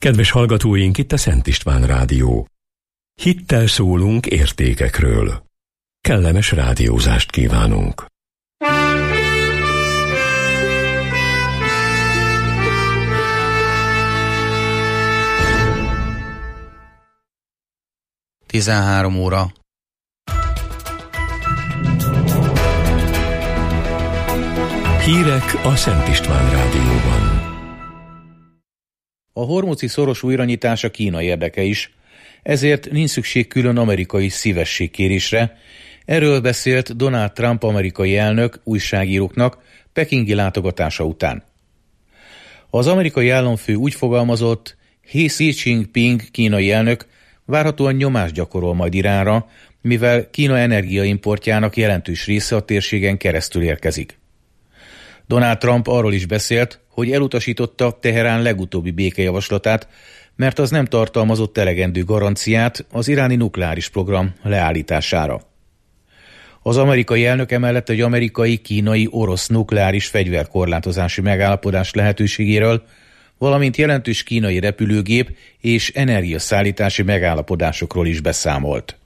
Kedves hallgatóink, itt a Szent István Rádió. Hittel szólunk értékekről. Kellemes rádiózást kívánunk. (13:00) Hírek a Szent István Rádióban. A hormuzi szoros újranyitása Kína érdeke is, ezért nincs szükség külön amerikai szívességkérésre. Erről beszélt Donald Trump amerikai elnök újságíróknak pekingi látogatása után. Az amerikai államfő úgy fogalmazott, Xi Jinping kínai elnök várhatóan nyomást gyakorol majd Iránra, mivel Kína energiaimportjának jelentős része a térségen keresztül érkezik. Donald Trump arról is beszélt, hogy elutasította Teherán legutóbbi békejavaslatát, mert az nem tartalmazott elegendő garanciát az iráni nukleáris program leállítására. Az amerikai elnök emellett egy amerikai-kínai-orosz nukleáris fegyverkorlátozási megállapodás lehetőségéről, valamint jelentős kínai repülőgép és energiaszállítási megállapodásokról is beszámolt.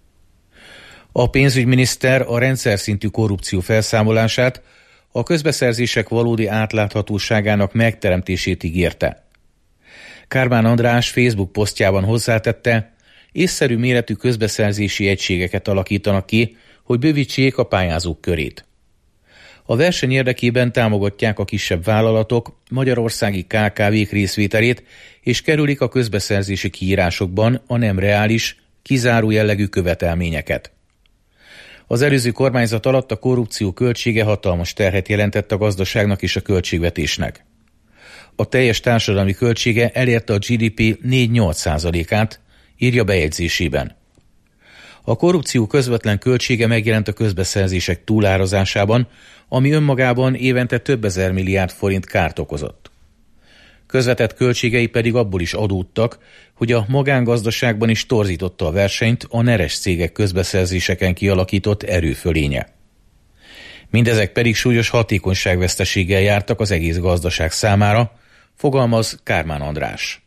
A pénzügyminiszter a rendszerszintű korrupció felszámolását, a közbeszerzések valódi átláthatóságának megteremtését ígérte. Kármán András Facebook posztjában hozzátette, észszerű méretű közbeszerzési egységeket alakítanak ki, hogy bővítsék a pályázók körét. A verseny érdekében támogatják a kisebb vállalatok magyarországi KKV-k részvételét, és kerülik a közbeszerzési kiírásokban a nem reális, kizáró jellegű követelményeket. Az előző kormányzat alatt a korrupció költsége hatalmas terhet jelentett a gazdaságnak és a költségvetésnek. A teljes társadalmi költsége elérte a GDP 4-8%-át, írja bejegyzésében. A korrupció közvetlen költsége megjelent a közbeszerzések túlárazásában, ami önmagában évente több ezer milliárd forint kárt okozott. Közvetett költségei pedig abból is adódtak, hogy a magángazdaságban is torzította a versenyt a neres cégek közbeszerzéseken kialakított erőfölénye. Mindezek pedig súlyos hatékonyságveszteséggel jártak az egész gazdaság számára, fogalmaz Kármán András.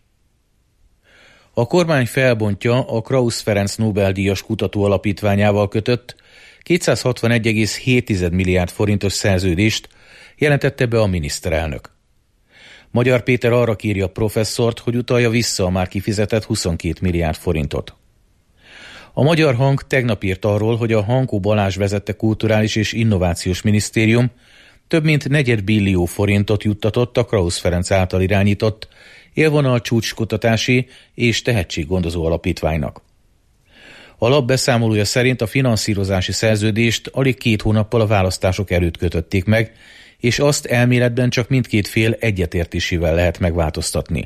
A kormány felbontja a Krausz Ferenc Nobel-díjas kutató alapítványával kötött 261,7 milliárd forintos szerződést, jelentette be a miniszterelnök. Magyar Péter arra kéri a professzort, hogy utalja vissza a már kifizetett 22 milliárd forintot. A Magyar Hang tegnap írt arról, hogy a Hankó Balázs vezette Kulturális és Innovációs Minisztérium több mint 4 billió forintot juttatott a Krausz Ferenc által irányított élvonal csúcskutatási és tehetséggondozó alapítványnak. A lap beszámolója szerint a finanszírozási szerződést alig 2 hónappal a választások előtt kötötték meg, és azt elméletben csak mindkét fél egyetértésével lehet megváltoztatni.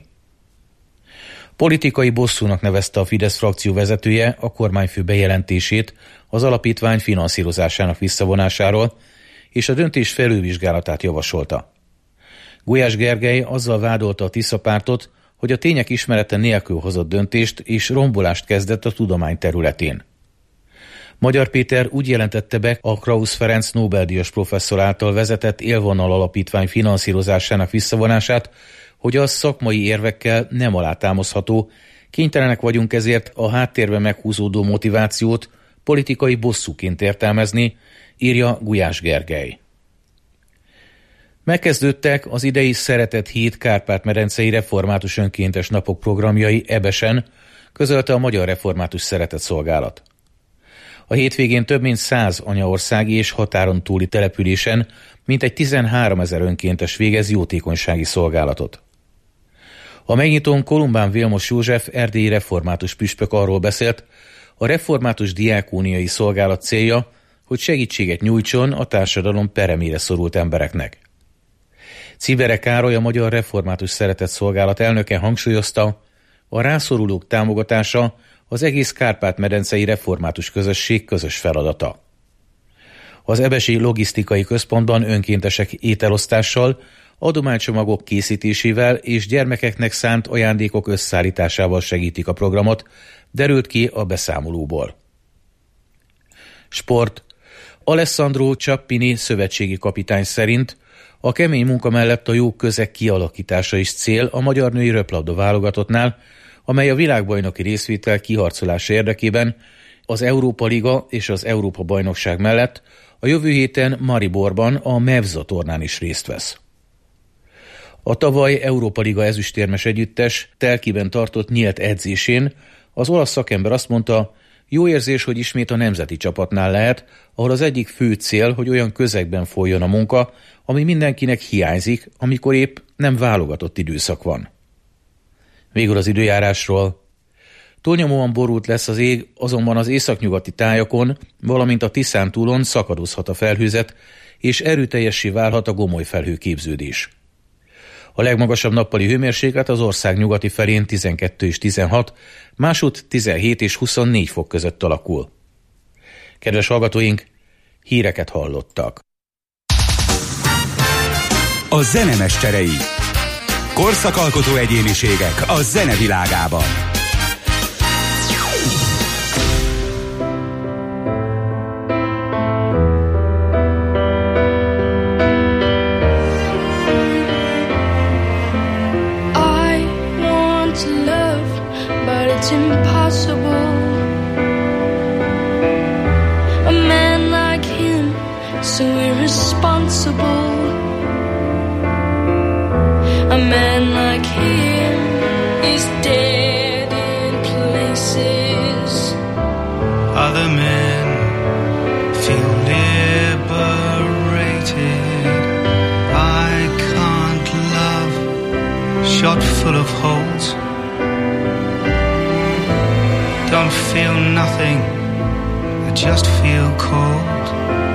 Politikai bosszúnak nevezte a Fidesz frakció vezetője a kormányfő bejelentését az alapítvány finanszírozásának visszavonásáról, és a döntés felülvizsgálatát javasolta. Gulyás Gergely azzal vádolta a Tisza pártot, hogy a tények ismerete nélkül hozott döntést és rombolást kezdett a tudomány területén. Magyar Péter úgy jelentette be a Krausz Ferenc Nobel-díjas professzor által vezetett élvonal alapítvány finanszírozásának visszavonását, hogy az szakmai érvekkel nem alátámasztható, kénytelenek vagyunk ezért a háttérben meghúzódó motivációt politikai bosszúként értelmezni, írja Gulyás Gergely. Megkezdődtek az idei Szeretett Hét Kárpát-medencei Református Önkéntes Napok programjai Ebesen, közölte a Magyar Református Szeretett Szolgálat. A hétvégén több mint 100 anyaországi és határon túli településen mintegy 13 000 önkéntes végez jótékonysági szolgálatot. A megnyitón Kolumbán Vilmos József erdélyi református püspök arról beszélt, a református diákóniai szolgálat célja, hogy segítséget nyújtson a társadalom peremére szorult embereknek. Cibere Károly, a Magyar Református Szeretett Szolgálat elnöke hangsúlyozta, a rászorulók támogatása az egész Kárpát-medencei református közösség közös feladata. Az ebesi logisztikai központban önkéntesek ételosztással, adománycsomagok készítésével és gyermekeknek szánt ajándékok összeállításával segítik a programot, derült ki a beszámolóból. Sport. Alessandro Ciappini szövetségi kapitány szerint A kemény munka mellett a jó közeg kialakítása is cél a magyar női röplabda válogatottnál, amely a világbajnoki részvétel kiharcolása érdekében az Európa Liga és az Európa Bajnokság mellett a jövő héten Mariborban a Mevza tornán is részt vesz. A tavaly Európa Liga ezüstérmes együttes Telkiben tartott nyílt edzésén az olasz szakember azt mondta, jó érzés, hogy ismét a nemzeti csapatnál lehet, ahol az egyik fő cél, hogy olyan közegben folyjon a munka, ami mindenkinek hiányzik, amikor épp nem válogatott időszak van. Végül az időjárásról. Túlnyomóan borult lesz az ég, azonban az északnyugati tájakon, valamint a Tiszántúlon szakadozhat a felhőzet, és erőteljessé válhat a gomoly felhőképződés. A legmagasabb nappali hőmérséklet az ország nyugati felén 12 és 16, másút 17 és 24 fok között alakul. Kedves hallgatóink, híreket hallottak. A zenemeszterei. Korszakalkotó egyéniségek a zenevilágában. It's impossible. A man like him, so irresponsible. A man like him is dead in places. Other men feel liberated. I can't love, shot full of holes. Don't feel nothing, I just feel cold.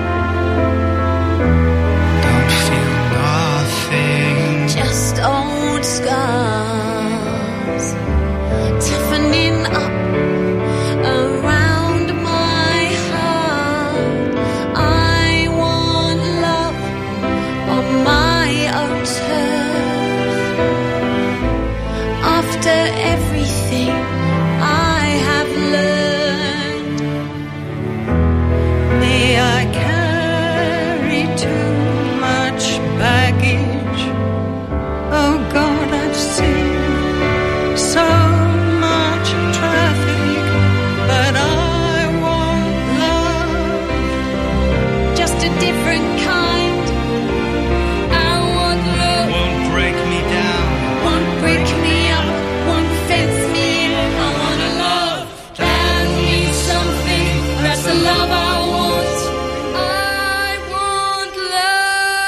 Don't feel nothing, just old scars toughening up around my heart. I want love on my own turf. After everything I have learned, may I carry too much baggage? Oh God, I've seen so much traffic, but I want love, just a different kind. I want love, won't break me down, won't break me up, won't fence me in. I want love, that means something, that's the love I want. I want love.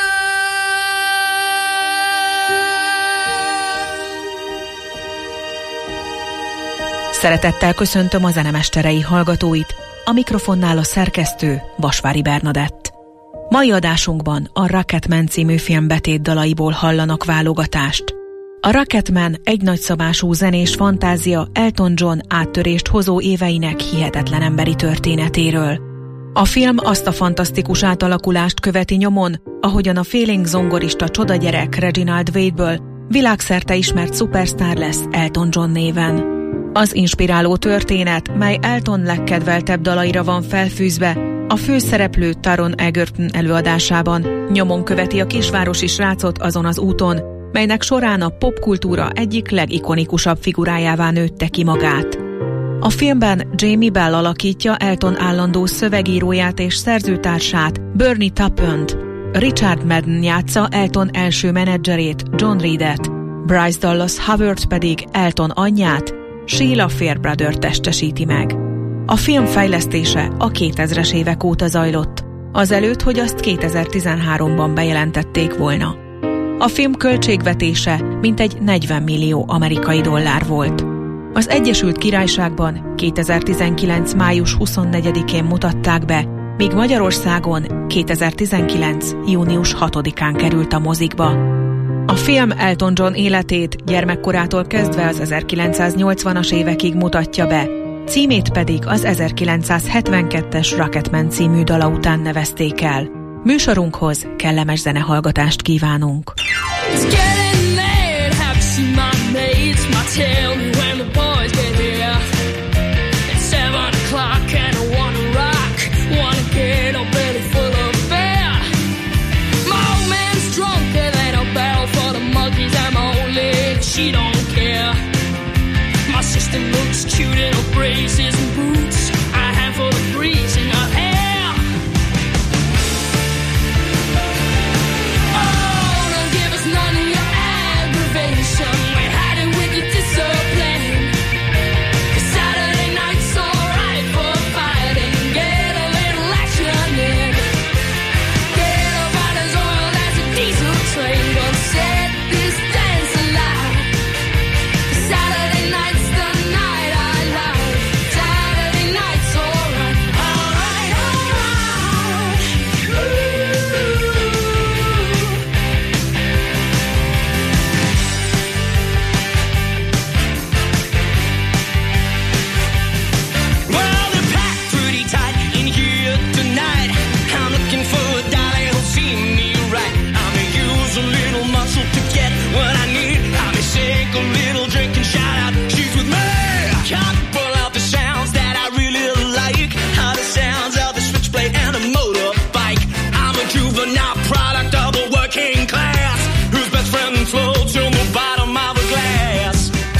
Szeretettel köszöntöm a zenemesterei hallgatóit, a mikrofonnál a szerkesztő Vasvári Bernadett. Mai adásunkban a Rocketman című film betétdalaiból hallanak válogatást. A Rocketman egy nagyszabású zenés fantázia Elton John áttörést hozó éveinek hihetetlen emberi történetéről. A film azt a fantasztikus átalakulást követi nyomon, ahogyan a félénk zongorista csodagyerek Reginald Wade-ből világszerte ismert szupersztár lesz Elton John néven. Az inspiráló történet, mely Elton legkedveltebb dalaira van felfűzve, a főszereplő Taron Egerton előadásában nyomon követi a kisvárosi srácot azon az úton, melynek során a popkultúra egyik legikonikusabb figurájává nőtte ki magát. A filmben Jamie Bell alakítja Elton állandó szövegíróját és szerzőtársát, Bernie Taupont, Richard Madden játsza Elton első menedzserét, John Reedet, Bryce Dallas Howard pedig Elton anyját, Sheila Fairbrother testesíti meg. A film fejlesztése a 2000-es évek óta zajlott, azelőtt, hogy azt 2013-ban bejelentették volna. A film költségvetése mintegy 40 millió amerikai dollár volt. Az Egyesült Királyságban 2019. május 24-én mutatták be, míg Magyarországon 2019. június 6-án került a mozikba. A film Elton John életét gyermekkorától kezdve az 1980-as évekig mutatja be, címét pedig az 1972-es Rocketman című dala után nevezték el. Műsorunkhoz kellemes zenehallgatást kívánunk! Drunk braces and boots, a handful of breeze in your hair. Oh, don't give us none of your aggravation. We had it with your discipline. 'Cause Saturday night's alright for fighting. Get a little action in. Get about as oiled as a diesel train. Gonna set this dance alive. Saturday night's the night I love. Saturday night's alright, alright, alright. Well, they're packed pretty tight in here tonight. I'm looking for a dolly who'll see me right. I may use a little muscle to get what I need. I may shake a little drink and shout out, she's with me. Can't pull out the sounds that I really like. How the sounds of the switchblade and a motorbike. I'm a juvenile product of the working class, whose best friend floats on the bottom of a glass.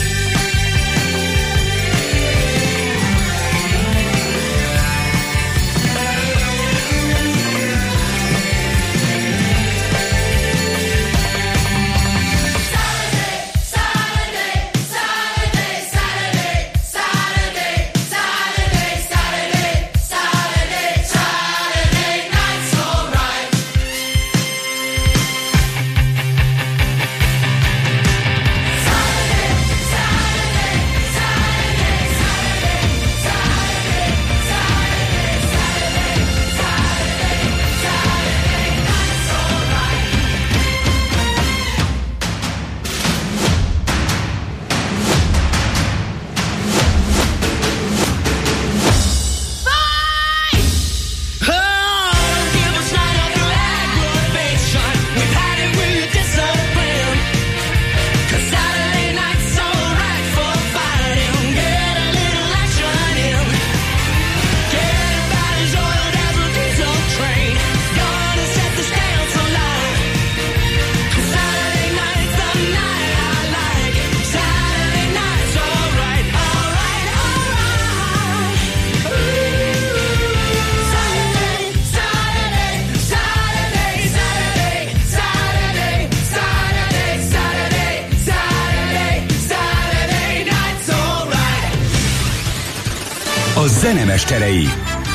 A zenemesterei.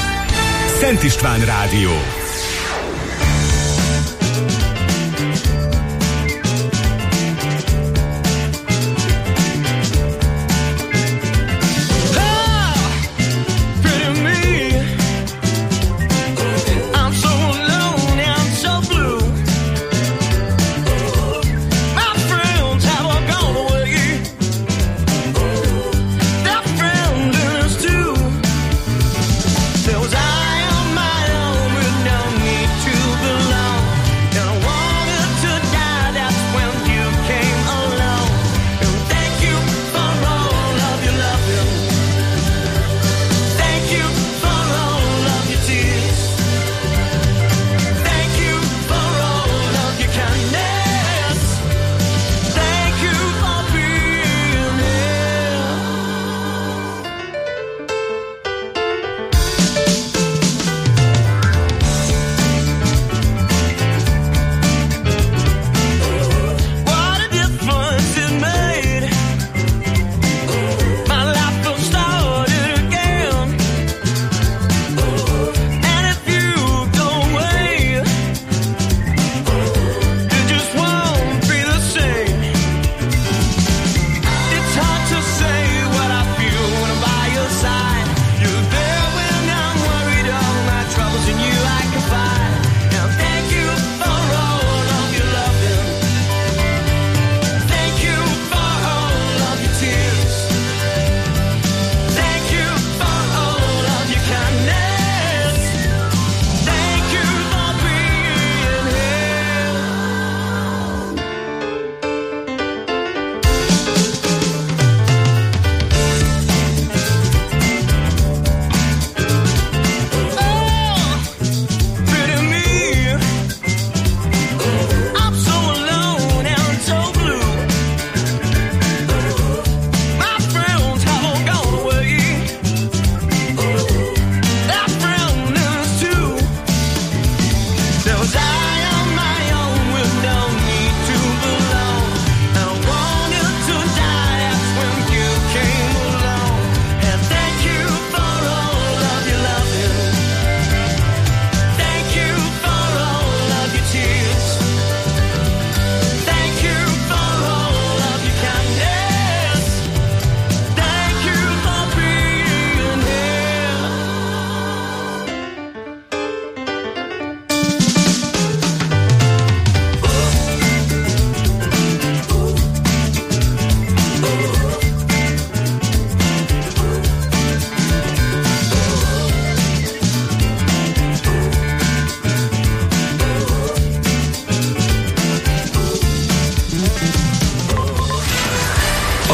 Szent István Rádió. There was I on my own with no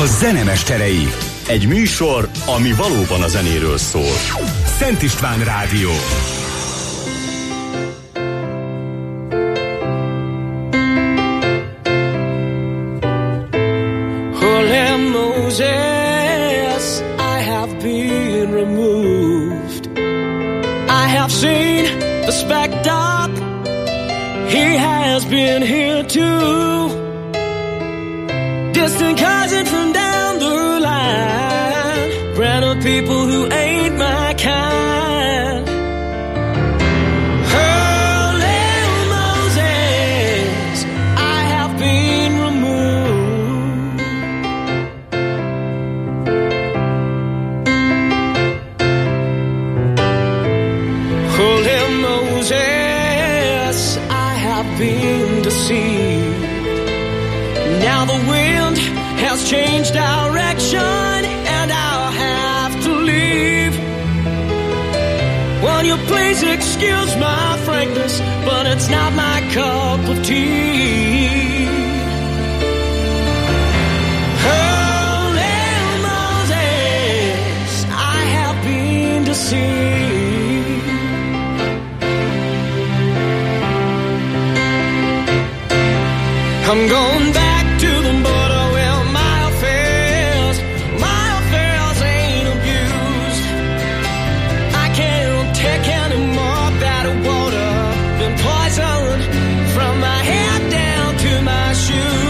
A zenemesterei. Egy műsor, ami valóban a zenéről szól. Szent István Rádió. Holy Moses, I have been removed. I have seen the spectre. He has been here too. Distant cousin from down the line. Random people who ain't my kind. Holy Moses, I have been removed. Holy Moses, I have been deceived. Now the wind has changed direction and I'll have to leave. Won't you please excuse my frankness, but it's not my cup of tea. Holy Moses, I have been deceived. I'm going back to the border where my affairs ain't abused. I can't take any more bad water than poison from my head down to my shoes.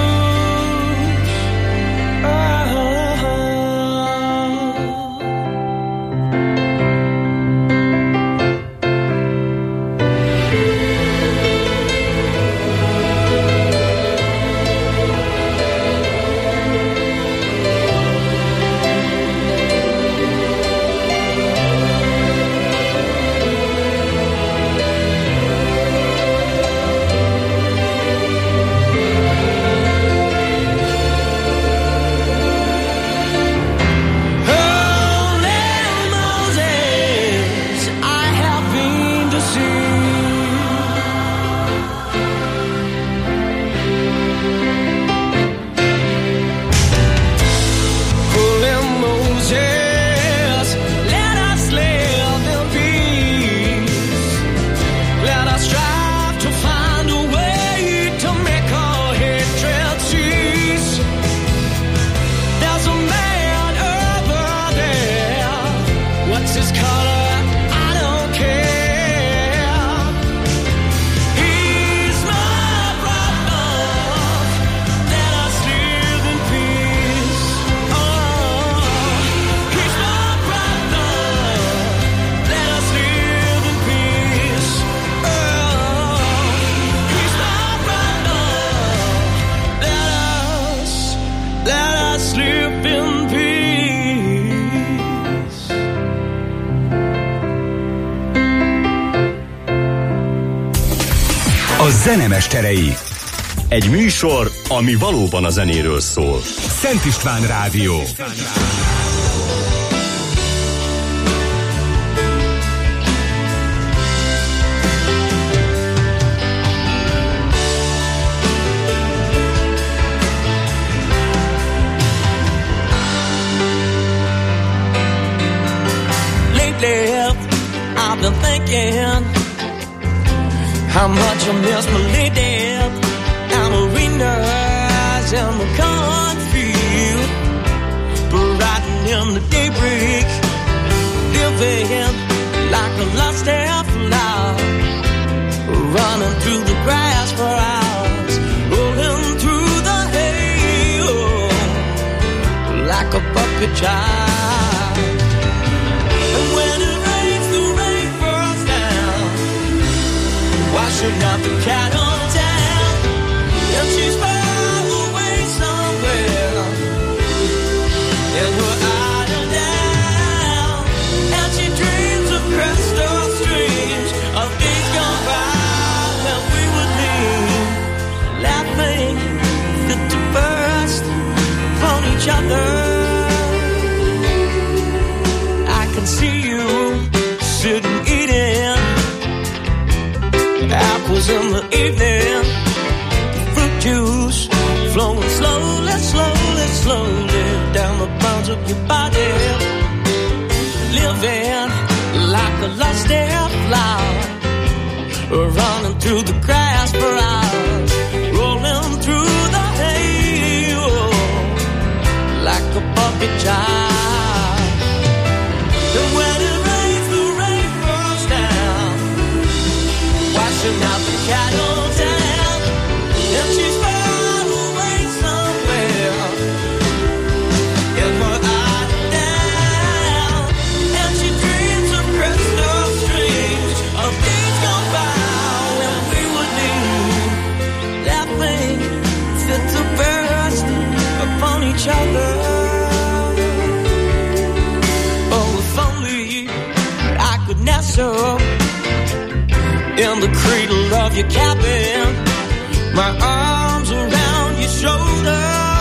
A zenemesterei. Egy műsor, ami valóban a zenéről szól. Szent István Rádió. Lately, I've been thinking how much I miss my lady and arenas and the cornfield, riding in the daybreak, living like a lost half love, running through the grass for hours, rolling through the hay, like a puppy child. And when it rains, the rain falls down, washing out the cattle down, and she's far away somewhere in her idle down, and she dreams of crystal streams of days gone by when we would be laughing fit to burst on each other. I can see you sitting eating apples in the evening, fruit juice flowing slowly, slowly, slowly of your body, living like a lost flower, running through the grass for hours, rolling through the hay, like a puppy child. And when it rains, the rain falls down, washing out the cattle town, and she's far away somewhere in her eye down, and she dreams of crystal streams of days gone by when we would leave, laughing fit to burst upon each other. Oh, if only I could nestle in the cradle of your cabin, my arms around your shoulder,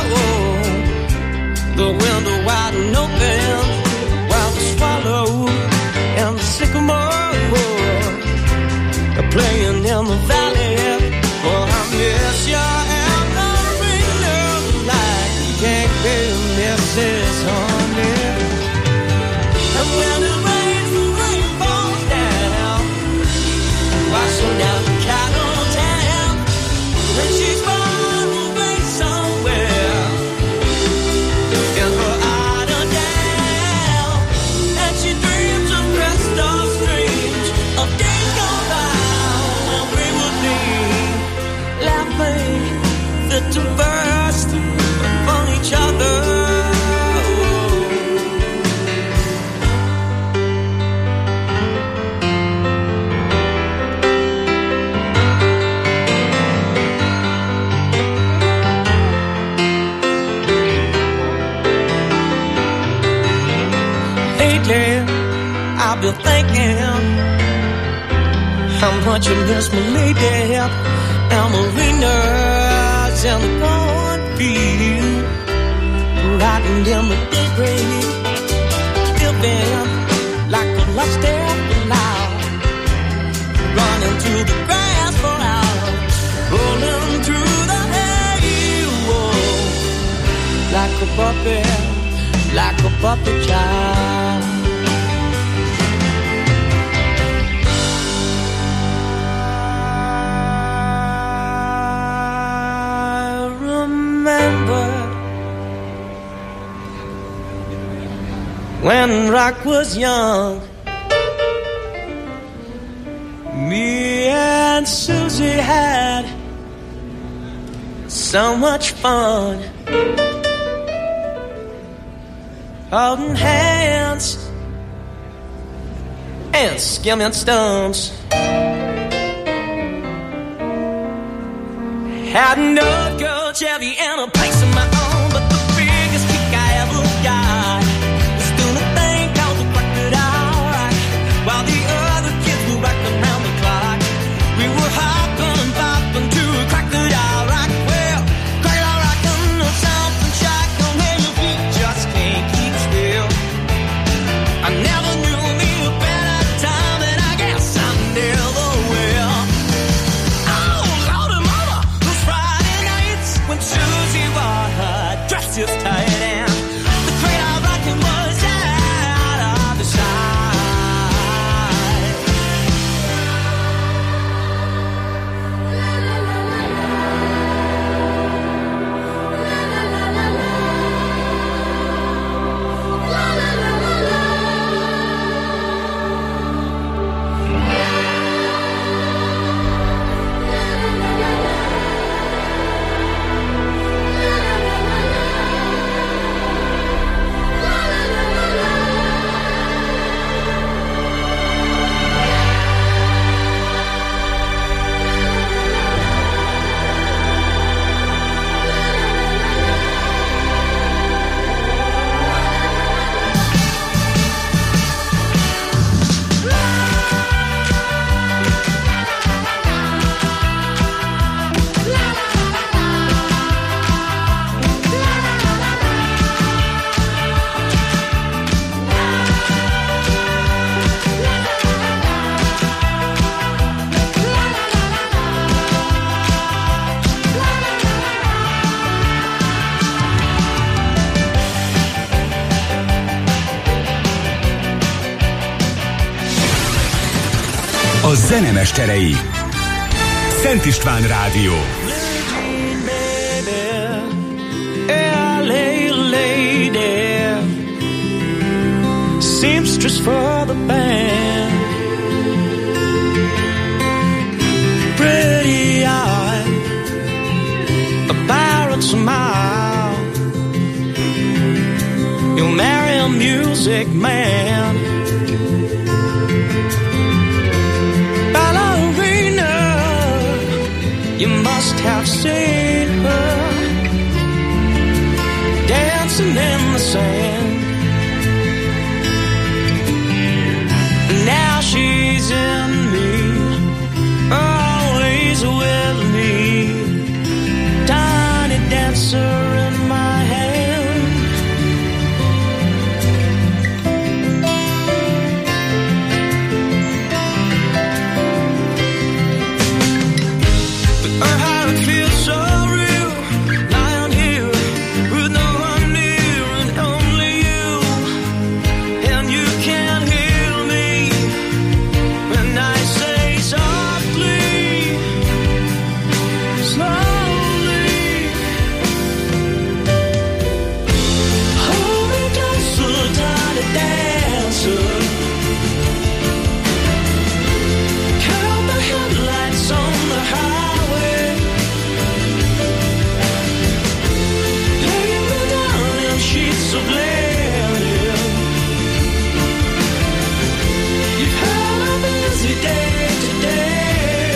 the window wide and open, while the swallow and the sycamore are playing in the valley. Oh, I miss you and the ring of light. You can't be Mrs. Honey. And when it rains, the rain falls down, washing out the cattle town, and she's far away somewhere in her idle down, and she dreams of crystal streams of days gone by when we would be laughing fit to burst upon each other. Lately, I've been thinking how much you miss me, lady. Amarina's in the cornfield, riding in the daybreak, living like a lost flower, running through the grass for hours, rolling through the hay, like a puppy child. When Rock was young, me and Susie had so much fun, holding hands and skimming stumps. Had no gold Chevy and a place of my own, but the biggest kick I ever got was doing a thing called the Crocodile Rock, while the other kids were rocking around the clock. We were hopping and bopping to a Crocodile Rock. Well, Crocodile rockin' or something shocking, where your feet just can't keep still. I never knew me a better time, and I guess I never will. Oh, Lordy Mama, those Friday nights when Susie zenemesterei. Szent István Rádió. Seamstress for the band, pretty eye, a pirate smile. You'll marry a music man, ballerina. You must have seen her dancing in the sand. Now she's in me, always with me, tiny dancer in my hand. But how it feels so real, lying here with no one near and only you, and you can't hear me when I say softly, slowly, hold me closer, tiny dancer. Count the headlights on the highway, lay me down in sheets of linen. You've had a busy day today.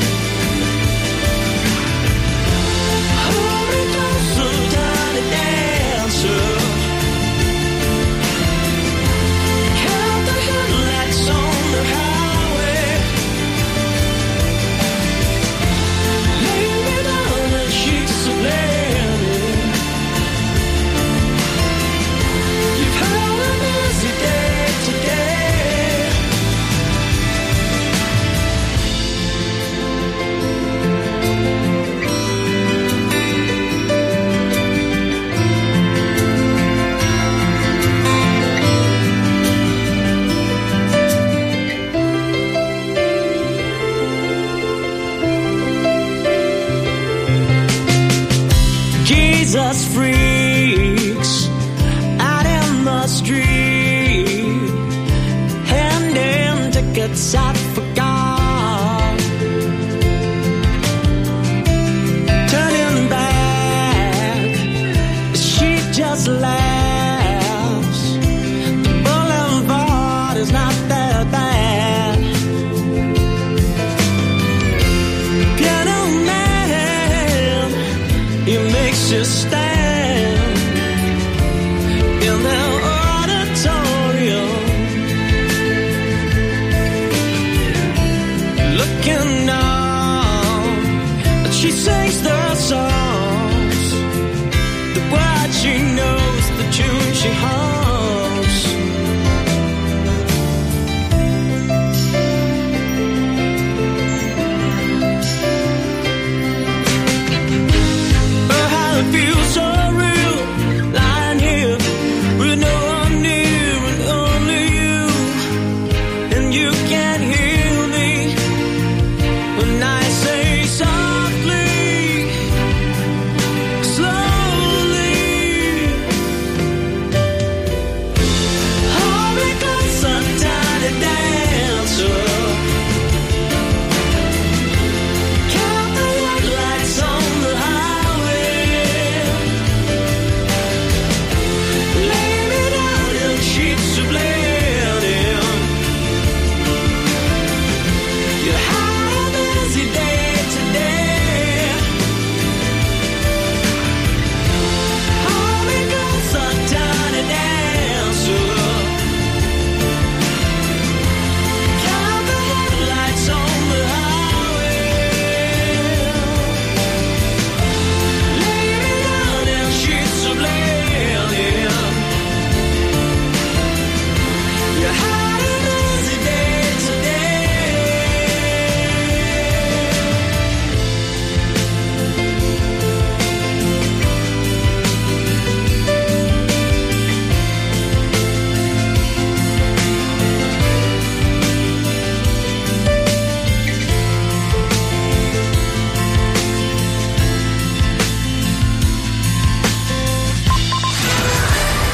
Hold me closer, tiny dancer. Count the headlights on the highway, lay me down in sheets of linen. You've had a busy day today. Jesus freaks out in the street, handing tickets out for God, turning back, she just laughs. The boulevard is not that bad. Piano man, he makes you stand in the auditorium, looking on. But she sings the songs, the word she knows, the tune she hums. Oh, how it feels so real, lying here with no one near and only you, and you can't hear me when I say softly, slowly,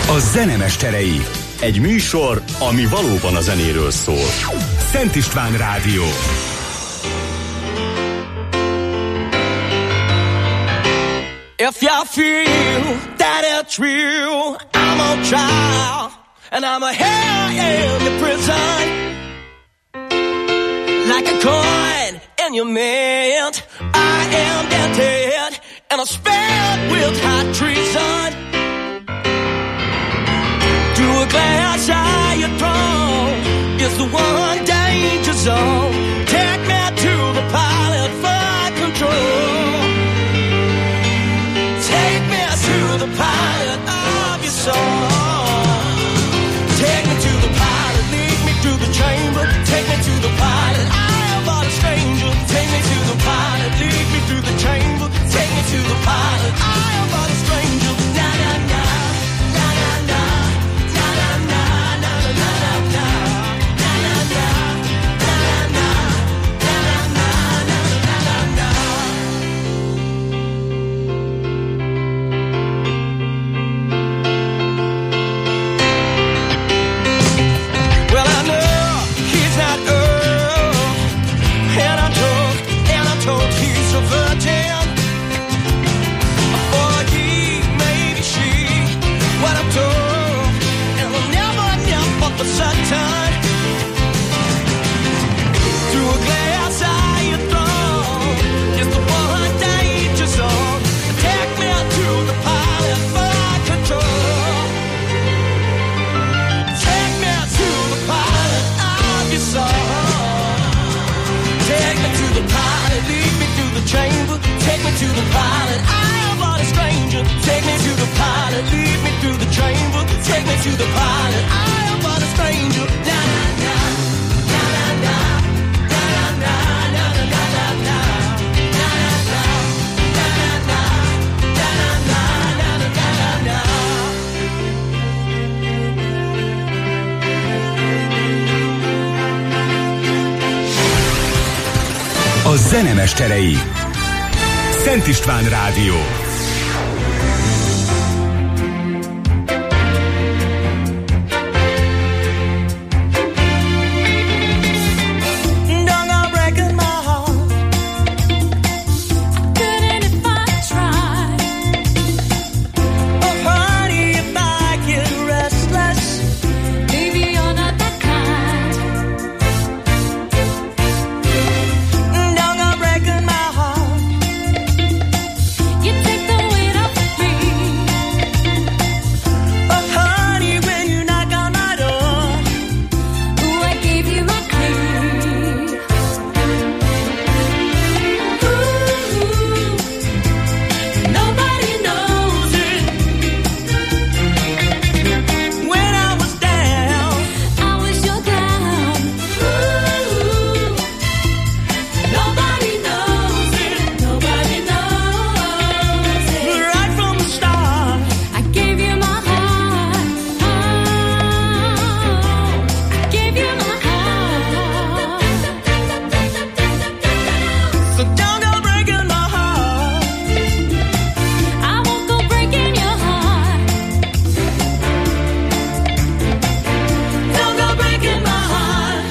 A zenemesterei. Egy műsor, ami valóban a zenéről szól. Szent István Rádió. If you feel that it's real, I'm on trial, and I'm a hell in the prison. Like a coin in your mint, I am dented, and I'm spared with hot treason. To a glass I thrown is the one danger zone. Take me to the pilot for control. Take me to the pilot of your soul. Take me to the pilot, lead me through the chamber. Take me to the pilot, I am but a stranger. Take me to the pilot, lead me through the chamber. Take me to the pilot, I am but a stranger. Na na na, na na na, na na na, na na na na, na na na, na na na, na na na, na na na. Well, I know he's not Earl, and I'm told he's a virgin. Or he, maybe she, what I'm told, and we'll never for certain. Through a glass eye thrown is the one danger zone. Take me to the pilot for control. Take me to the pilot of your soul. Take me to the pilot, lead me through the chamber. Take me to the pilot, I am but a stranger. Take me to the pilot, lead me through the chamber. Take me to the pilot, I am but a stranger. Na na na, na na na, na na na, na na na na, na na na, na na na, na na na, na na na. A zenemesterei. Szent István Rádió. Don't go breaking my heart. Couldn't if I tried. Oh, honey, if I get restless. Maybe you're not that kind. Don't go breaking my heart. You take the weight off of me. Oh, honey, when you knock on my door. Ooh, I gave you my key. Ooh, nobody knows it. When I was down. I was your clown. Ooh, nobody knows it. Nobody knows it. Right from the start. I gave you my heart. Oh, I gave you my heart. So don't go breaking my heart. I won't go breaking your heart. Don't go breaking my heart.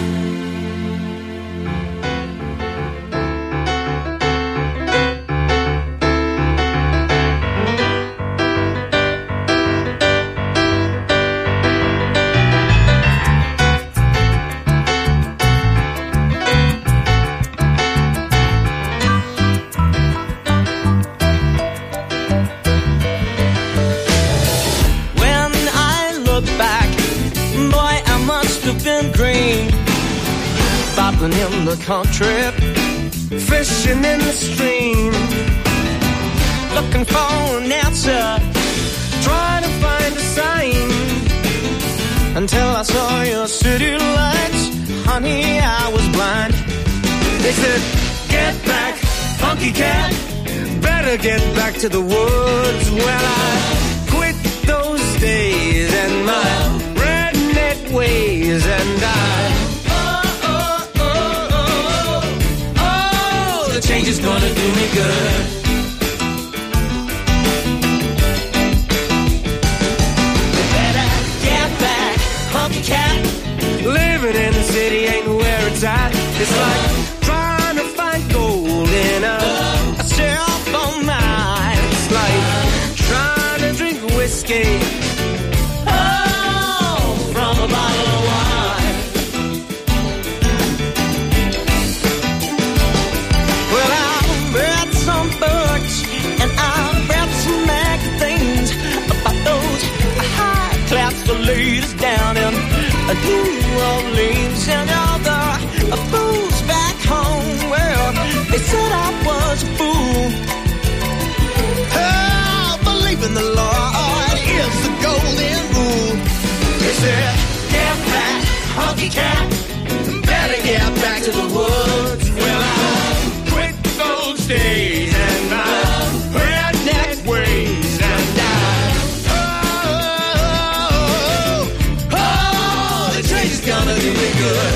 When I look back, boy, I must have been green. Bopping in the country, fishing in the stream, looking for an answer, trying to find a sign. Until I saw your city lights, honey, I was blind. They said, get back, funky cat, better get back to the woods. Well, I quit those days and my redneck ways, and the change is gonna do me good. tide. It's like trying to find gold in a cell phone mine. It's like trying to drink whiskey, oh, from a bottle of wine. Well, I've read some books and I've read some magazines about those high-class ladies down in New Orleans and all the fools back home. Well, they said I was a fool. Oh, believe in the Lord is the golden rule. They said, get back, honky cat, better get back to the woods. Well, I quit those days and my redneck ways and the trace is gonna do me good.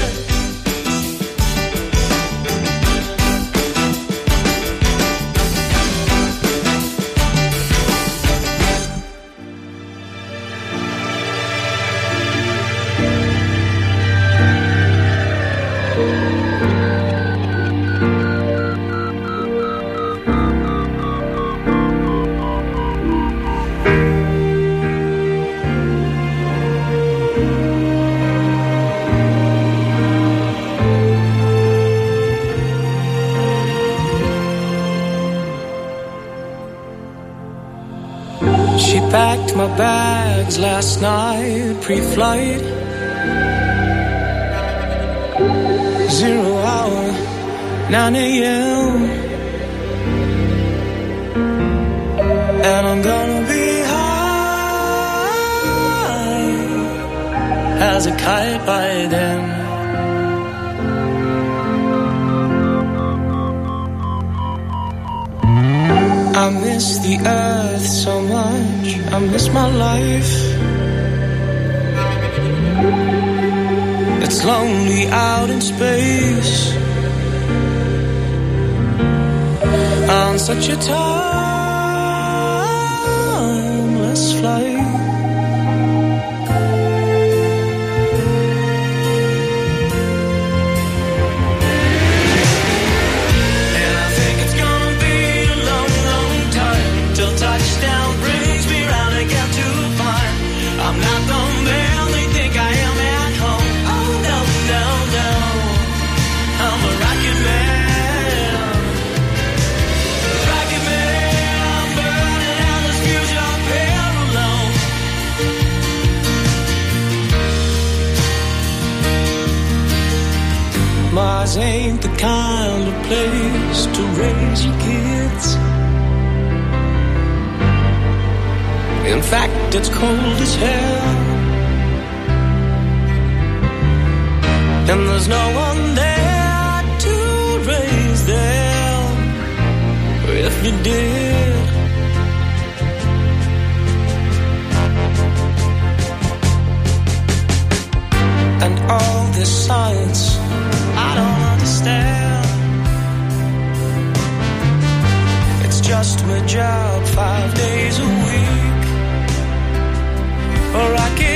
She packed my bags last night, pre-flight. 0 hour, 9 a.m. And I'm gonna be high as a kite by then. I miss the earth so much, I miss my life. It's lonely out in space on such a timeless flight. Touchdown brings me round again to find I'm not the man they think I am at home. Oh no, no, no, I'm a rocket man. Rocket man, burning out this future pale alone. Mars ain't the kind of place to raise your kids. In fact, it's cold as hell, and there's no one there to raise them if you did. And all this science, I don't understand. It's just my job 5 days a week. Or I can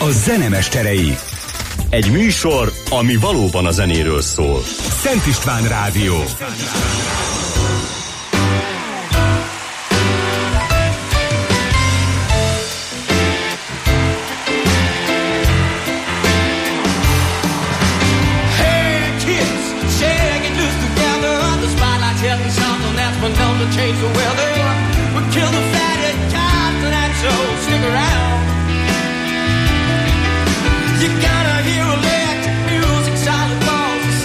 A zenemesterei. Egy műsor, ami valóban a zenéről szól. Szent István Rádió. Change the weather, we'll kill the fatted calf tonight, so stick around. You gotta hear electric music, solid walls of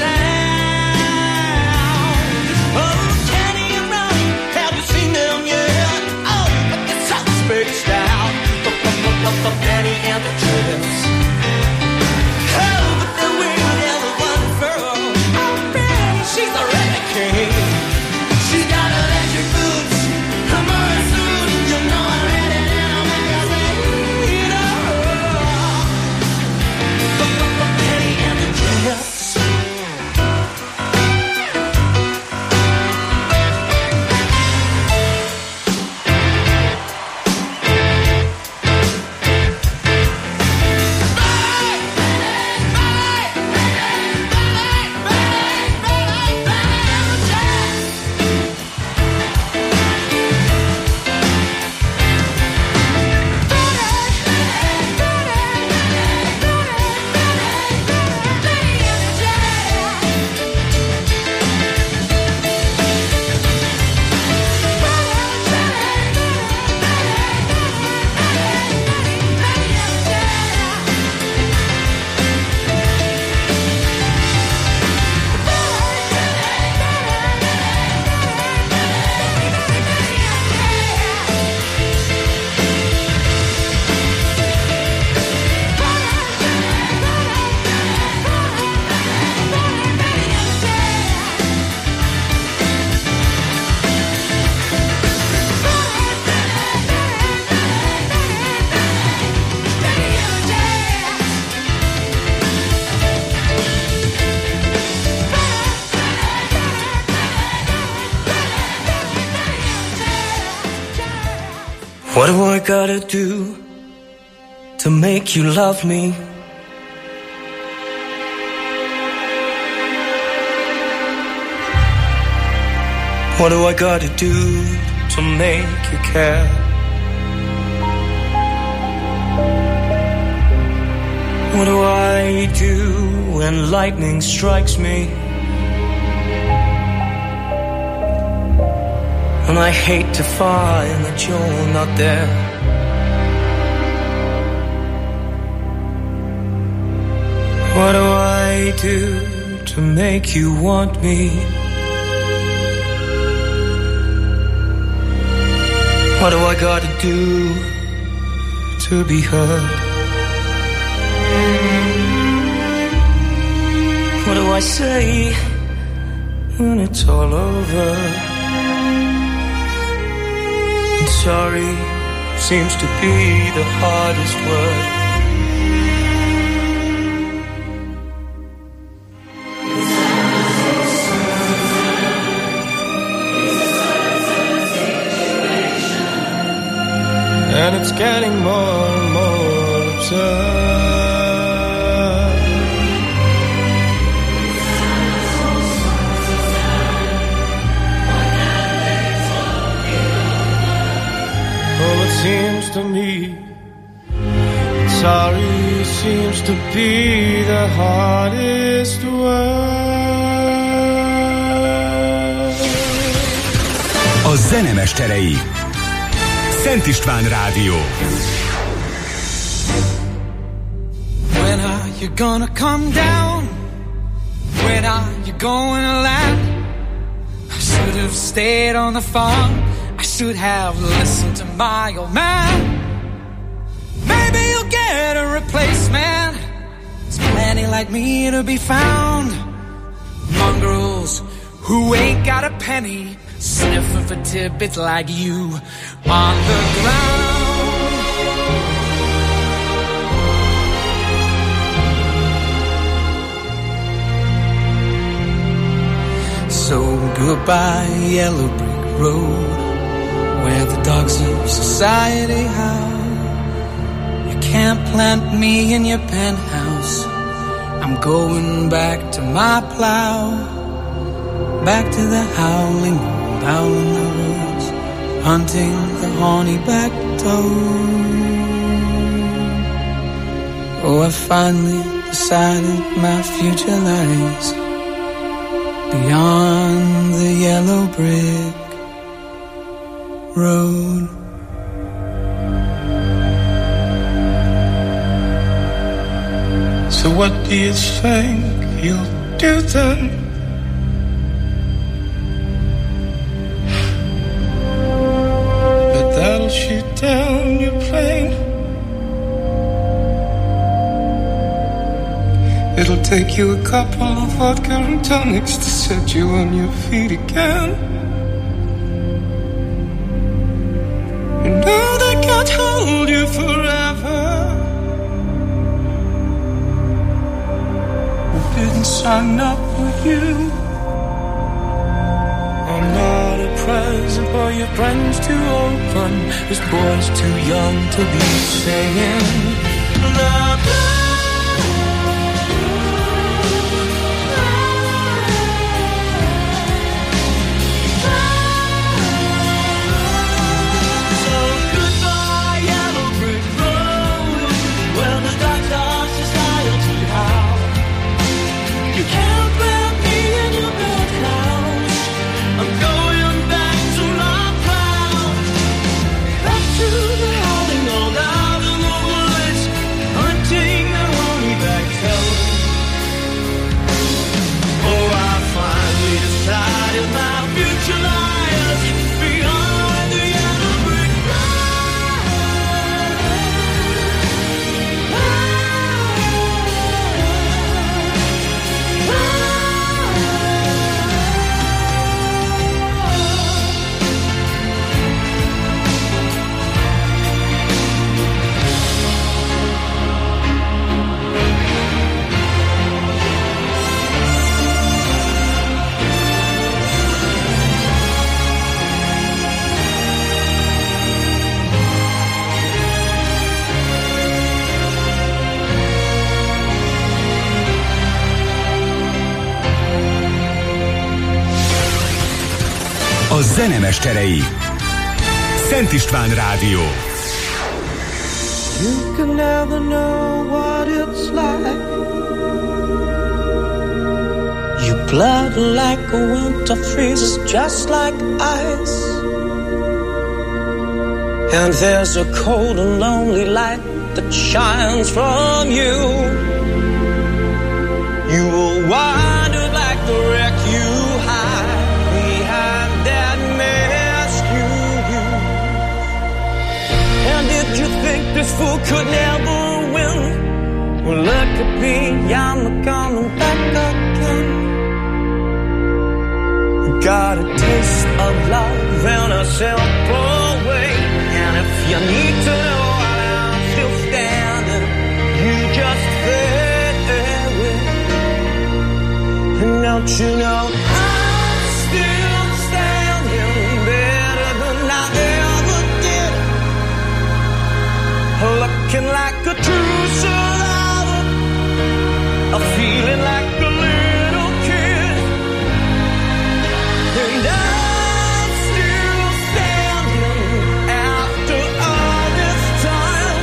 sound. Oh, Kenny and Ronnie, have you seen them yet? Oh, but the suspect's down. Danny and the Trips. Oh, but they're wearing every one furrow. Oh, man, she's the reggae king. She's got electric boots, a Murray suit, you know I read it in a magazine. Penny and the Jets. What do I gotta do to make you love me? What do I gotta do to make you care? What do I do when lightning strikes me? And I hate to find that you're not there. What do I do to make you want me? What do I gotta do to be heard? What do I say when it's all over? And sorry seems to be the hardest word. And it's getting more and more absurd. Oh, it seems to me sorry seems to be the hardest word. A zenemesterei. Szent István Rádió. When are you gonna come down? When are you going to land? I should have stayed on the farm. I should have listened to my old man. Maybe you'll get a replacement. There's plenty like me to be found. Mongrels who ain't got a penny, sniffing for tidbits like you on the ground. So goodbye, yellow brick road, where the dogs of society howl. You can't plant me in your penthouse. I'm going back to my plow, back to the howling old owl in the woods, hunting the horny-backed toad. Oh, I finally decided my future lies beyond the yellow brick road. So what do you think you'll do then? But that'll shoot down your plane. It'll take you a couple of vodka and tonics to set you on your feet again. You know they can't hold you forever. Didn't sign up with you. I'm not a present for your friends to open. This boy's too young to be saying love. So goodbye, yellow brick road. Well, the dark stars society how. You can't plant me in your penthouse. I'm going back to my cloud, back to the howling old out in the woods, hunting the horny-back toad. Oh, I finally decided my future lies beyond the yellow brick A zenemesterei. Szent István Rádió. You can never know what it's like. Your blood like a winter freezes just like ice. And there's a cold and lonely light that shines from you. You will wander like the wreck you hide behind that mask you use. And did you think this fool could never win? Well, look at me, I'm coming back again. Got a taste of love in a simple way. And if you need to know why I'm still standing, you just fade away. And don't you know I'm still standing better than I ever did, looking like a true survivor, a feeling like a little kid. And I'm still standing after all this time,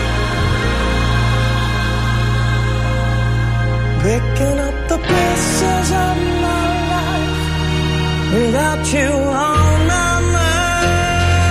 picking up the pieces of my life without you on my mind.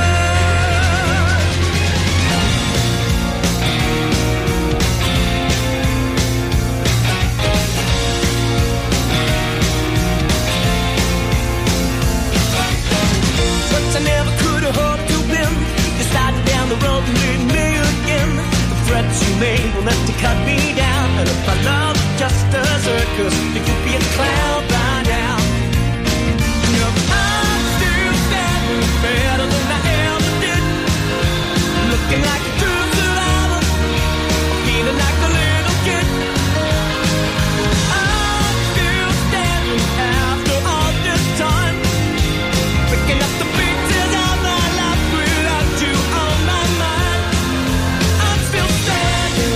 But I never could have hoped to win. You started down the road and lead me again. The threats you made will have to cut me down. And if I love just a circus, you could be a clown by now. You know, I'm still standing better than I ever did, looking like a true survivor, feeling like a little kid. I'm still standing after all this time, picking up the pieces of my life without you on my mind. I'm still standing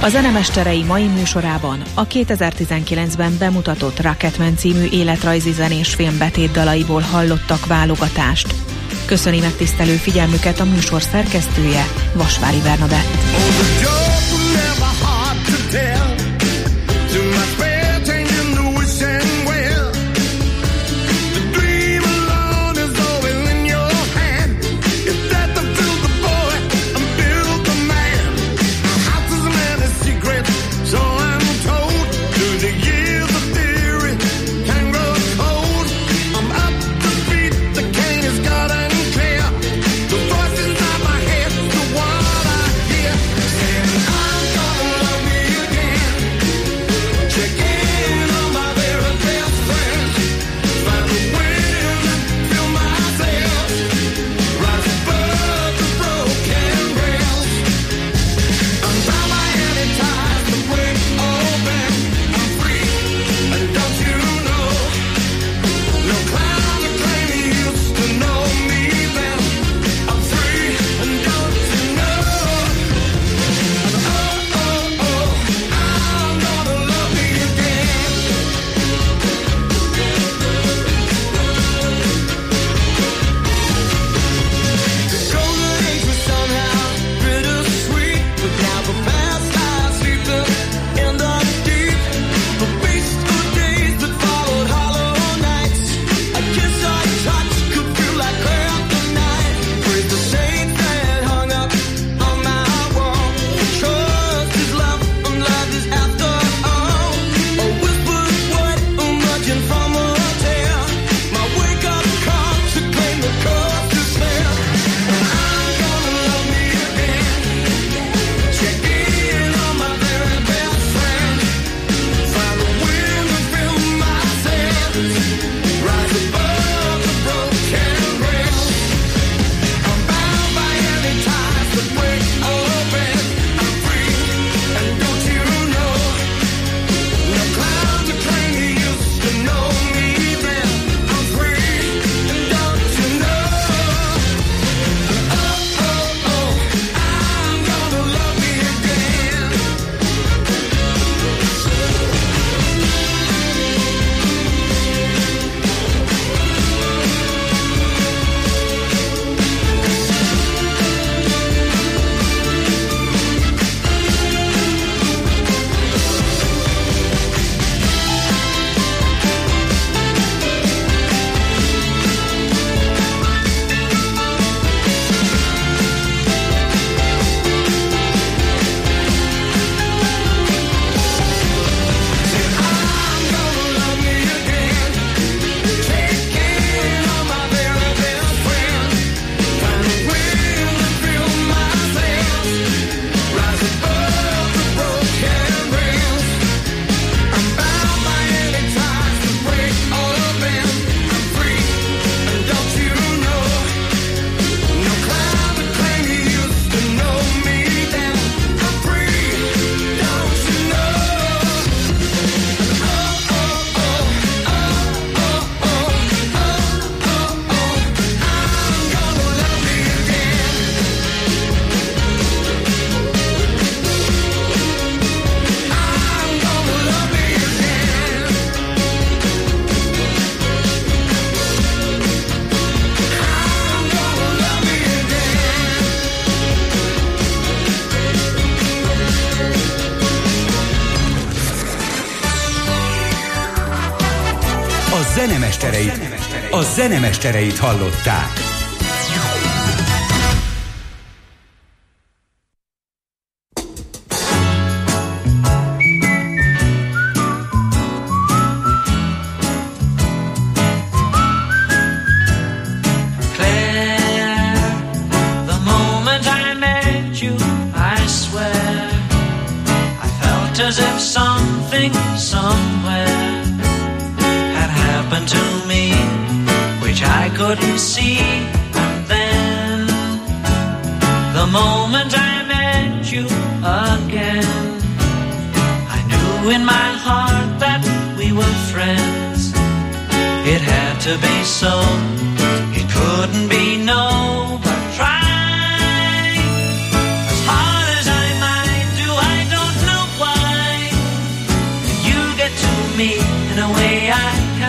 A Zenemesterei mai műsorában a 2019-ben bemutatott Rocketman című életrajzi zenés film betétdalaiból hallottak válogatást. Köszöni megtisztelő figyelmüket a műsor szerkesztője, Vasvári Bernadett. A zenemestereit hallották. To be so, it couldn't be no, but try as hard as I might do. I don't know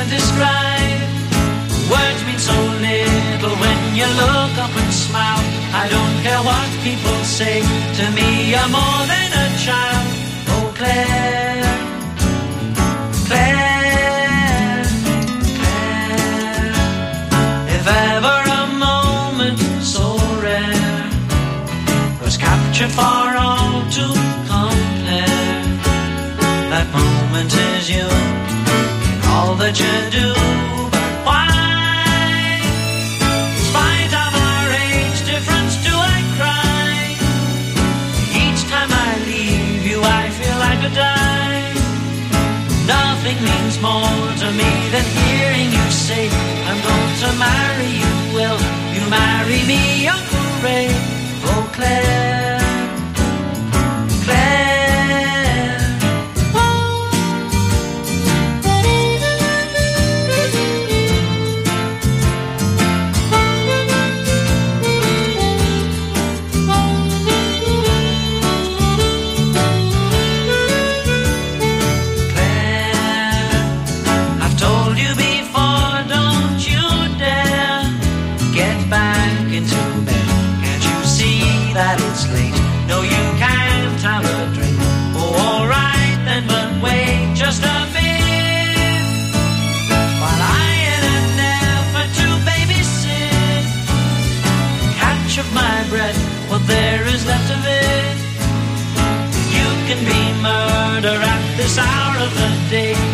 can't describe. Words mean so little when you look up and smile. I don't care what people say, to me you're more than a child. Oh Claire, Claire, Claire, if ever a moment so rare was captured for all to compare, that moment is you in all that you do. But why, in spite of our age difference, do I cry? Each time I leave you I feel I could die. Nothing means more to me than hearing you say, I'm going to marry you. Will you marry me, Uncle Ray? Oh Claire, Claire. That it's late, no you can't have a drink. Oh alright then, but wait just a bit, while I in an effort to babysit catch of my breath what there is left of it. You can be murder at this hour of the day,